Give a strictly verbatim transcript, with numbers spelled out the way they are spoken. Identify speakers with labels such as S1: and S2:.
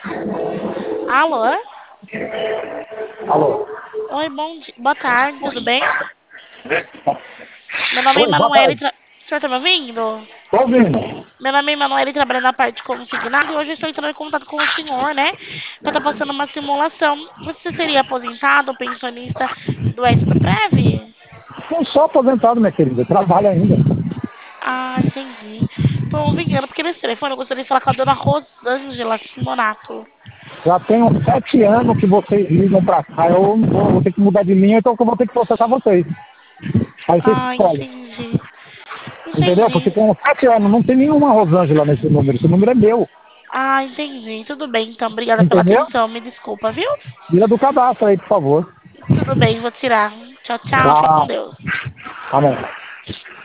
S1: Alô?
S2: Alô?
S1: Oi, bom dia. Boa tarde, tudo bem? Meu nome é
S2: Oi, boa
S1: Emanuele.
S2: tarde.
S1: Tra... O senhor tá me ouvindo?
S2: Tô ouvindo.
S1: Meu nome é Emanuele, trabalho na parte consignada e hoje eu estou entrando em contato com o senhor, né? Para estar passando uma simulação. Você seria aposentado ou pensionista do Exprev?
S2: Não sou aposentado, minha querida. Trabalho ainda.
S1: Ah, entendi. Tô ligando porque nesse telefone eu gostaria de falar com a dona Rosângela Simonato.
S2: Já tem uns sete anos que vocês ligam pra cá. Eu não vou, vou ter que mudar de linha, então eu vou ter que processar vocês. Aí vocês
S1: Ah,
S2: escolhem.
S1: entendi.
S2: Entendeu? Porque
S1: Entendi.
S2: tem uns sete anos, não tem nenhuma Rosângela nesse número. Esse número é meu.
S1: Ah, entendi. Tudo bem, então. Obrigada pela
S2: Entendeu?
S1: atenção. Me desculpa, viu?
S2: Tira do cadastro aí, por favor.
S1: Tudo bem, vou tirar. Tchau, tchau. Fique com
S2: Tá.
S1: Deus.
S2: Amém.